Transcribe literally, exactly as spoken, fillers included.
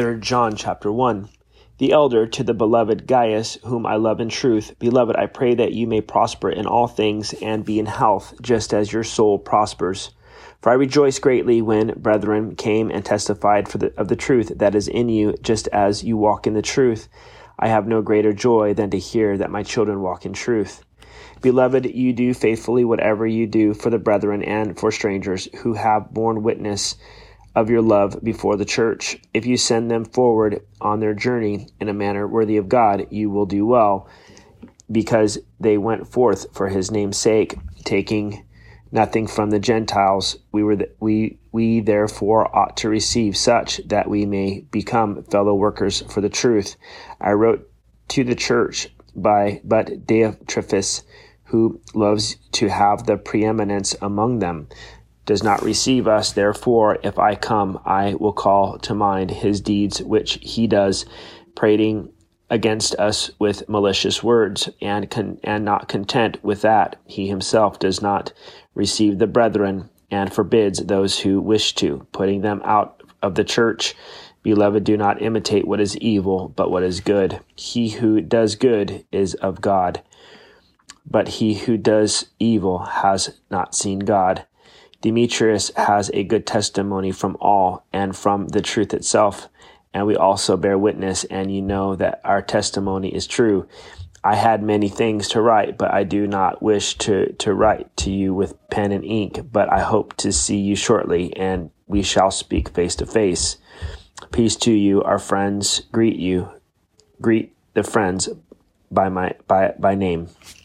Third John chapter one. The elder to the beloved Gaius, whom I love in truth. Beloved, I pray that you may prosper in all things and be in health, just as your soul prospers. For I rejoiced greatly when brethren came and testified for the, of the truth that is in you, just as you walk in the truth. I have no greater joy than to hear that my children walk in truth. Beloved, you do faithfully whatever you do for the brethren and for strangers who have borne witness of your love before the church. If you send them forward on their journey in a manner worthy of God, you will do well, because they went forth for his name's sake, taking nothing from the Gentiles. We were th- we we therefore ought to receive such, that we may become fellow workers for the truth. I wrote to the church by but Diotrephes, who loves to have the preeminence among them, does not receive us. Therefore, if I come, I will call to mind his deeds which he does, prating against us with malicious words, and con- and not content with that, he himself does not receive the brethren, and forbids those who wish to, putting them out of the church. Beloved, do not imitate what is evil, but what is good. He who does good is of God, but he who does evil has not seen God. Demetrius has a good testimony from all and from the truth itself, and we also bear witness, and you know that our testimony is true. I had many things to write, but I do not wish to, to write to you with pen and ink, but I hope to see you shortly, and we shall speak face to face. Peace to you, our friends. Greet you. Greet the friends by my by by name.